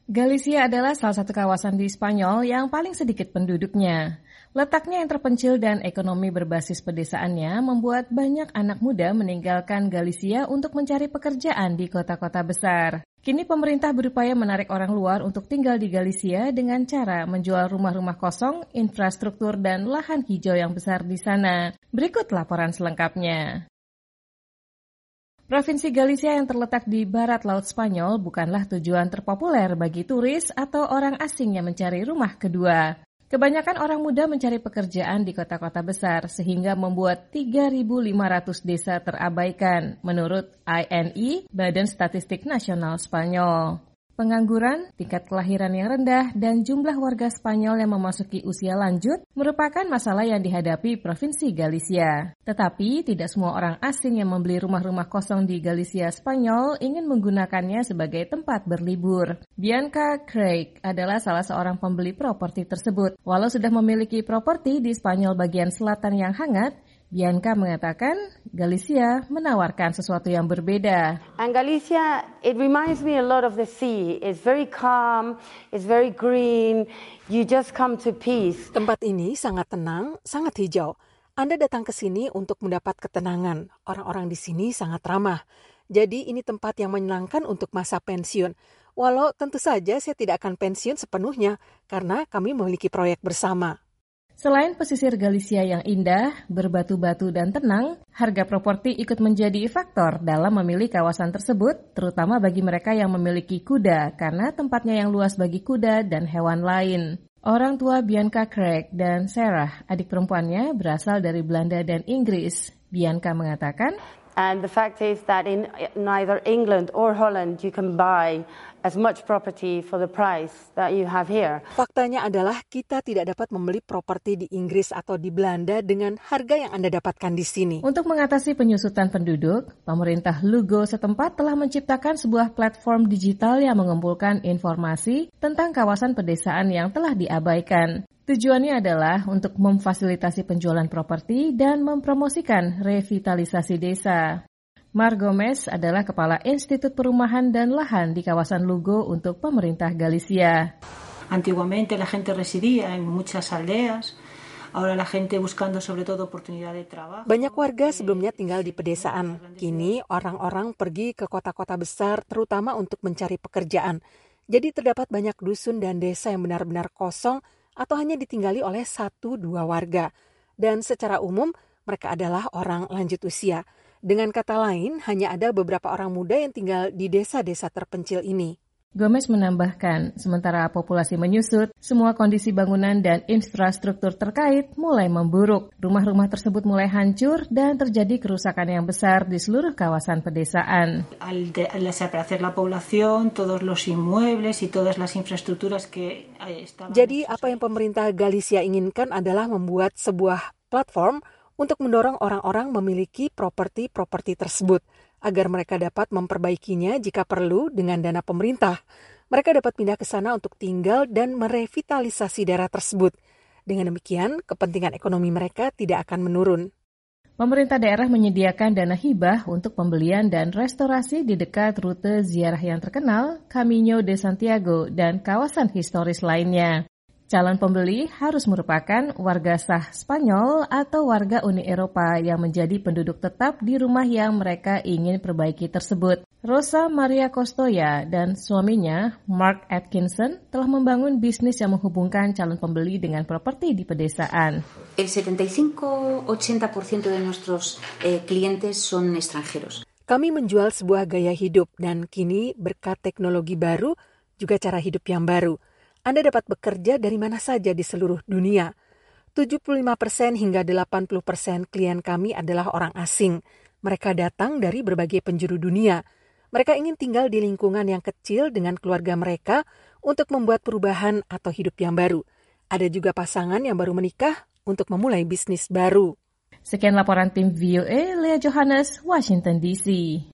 Galicia adalah salah satu kawasan di Spanyol yang paling sedikit penduduknya. Letaknya yang terpencil dan ekonomi berbasis pedesaannya membuat banyak anak muda meninggalkan Galicia untuk mencari pekerjaan di kota-kota besar. Kini pemerintah berupaya menarik orang luar untuk tinggal di Galicia dengan cara menjual rumah-rumah kosong, infrastruktur, dan lahan hijau yang besar di sana. Berikut laporan selengkapnya. Provinsi Galicia yang terletak di barat Laut Spanyol bukanlah tujuan terpopuler bagi turis atau orang asing yang mencari rumah kedua. Kebanyakan orang muda mencari pekerjaan di kota-kota besar sehingga membuat 3.500 desa terabaikan menurut INI, Badan Statistik Nasional Spanyol. Pengangguran, tingkat kelahiran yang rendah, dan jumlah warga Spanyol yang memasuki usia lanjut merupakan masalah yang dihadapi Provinsi Galicia. Tetapi tidak semua orang asing yang membeli rumah-rumah kosong di Galicia Spanyol ingin menggunakannya sebagai tempat berlibur. Bianca Craig adalah salah seorang pembeli properti tersebut. Walau sudah memiliki properti di Spanyol bagian selatan yang hangat, Bianca mengatakan Galicia menawarkan sesuatu yang berbeda. And Galicia, it reminds me a lot of the sea. It's very calm, it's very green. You just come to peace. Tempat ini sangat tenang, sangat hijau. Anda datang ke sini untuk mendapat ketenangan. Orang-orang di sini sangat ramah. Jadi ini tempat yang menyenangkan untuk masa pensiun. Walau tentu saja saya tidak akan pensiun sepenuhnya karena kami memiliki proyek bersama. Selain pesisir Galicia yang indah, berbatu-batu dan tenang, harga properti ikut menjadi faktor dalam memilih kawasan tersebut, terutama bagi mereka yang memiliki kuda karena tempatnya yang luas bagi kuda dan hewan lain. Orang tua Bianca Craig dan Sarah, adik perempuannya, berasal dari Belanda dan Inggris. Bianca mengatakan, and the fact is that in neither England or Holland you can buy as much property for the price that you have here. Faktanya adalah kita tidak dapat membeli properti di Inggris atau di Belanda dengan harga yang Anda dapatkan di sini. Untuk mengatasi penyusutan penduduk, pemerintah Lugo setempat telah menciptakan sebuah platform digital yang mengumpulkan informasi tentang kawasan pedesaan yang telah diabaikan. Tujuannya adalah untuk memfasilitasi penjualan properti dan mempromosikan revitalisasi desa. Mar Gomez adalah Kepala Institut Perumahan dan Lahan di kawasan Lugo untuk pemerintah Galicia. Antiguamente la gente residía en muchas aldeas, ahora la gente buscando sobre todo oportunidad de trabajo. Banyak warga sebelumnya tinggal di pedesaan. Kini orang-orang pergi ke kota-kota besar terutama untuk mencari pekerjaan. Jadi terdapat banyak dusun dan desa yang benar-benar kosong atau hanya ditinggali oleh 1-2 warga. Dan secara umum mereka adalah orang lanjut usia. Dengan kata lain, hanya ada beberapa orang muda yang tinggal di desa-desa terpencil ini. Gomez menambahkan, sementara populasi menyusut, semua kondisi bangunan dan infrastruktur terkait mulai memburuk. Rumah-rumah tersebut mulai hancur dan terjadi kerusakan yang besar di seluruh kawasan pedesaan. Al desaparecer la población, todos los inmuebles y todas las infraestructuras que estaban. Jadi apa yang pemerintah Galicia inginkan adalah membuat sebuah platform untuk mendorong orang-orang memiliki properti-properti tersebut, agar mereka dapat memperbaikinya jika perlu dengan dana pemerintah. Mereka dapat pindah ke sana untuk tinggal dan merevitalisasi daerah tersebut. Dengan demikian, kepentingan ekonomi mereka tidak akan menurun. Pemerintah daerah menyediakan dana hibah untuk pembelian dan restorasi di dekat rute ziarah yang terkenal, Camino de Santiago, dan kawasan historis lainnya. Calon pembeli harus merupakan warga sah Spanyol atau warga Uni Eropa yang menjadi penduduk tetap di rumah yang mereka ingin perbaiki tersebut. Rosa Maria Costoya dan suaminya, Mark Atkinson, telah membangun bisnis yang menghubungkan calon pembeli dengan properti di pedesaan. El 75-80% de nuestros clientes son extranjeros. Kami menjual sebuah gaya hidup dan kini berkat teknologi baru, juga cara hidup yang baru. Anda dapat bekerja dari mana saja di seluruh dunia. 75% hingga 80% klien kami adalah orang asing. Mereka datang dari berbagai penjuru dunia. Mereka ingin tinggal di lingkungan yang kecil dengan keluarga mereka untuk membuat perubahan atau hidup yang baru. Ada juga pasangan yang baru menikah untuk memulai bisnis baru. Sekian laporan tim VOA, Lea Johannes, Washington DC.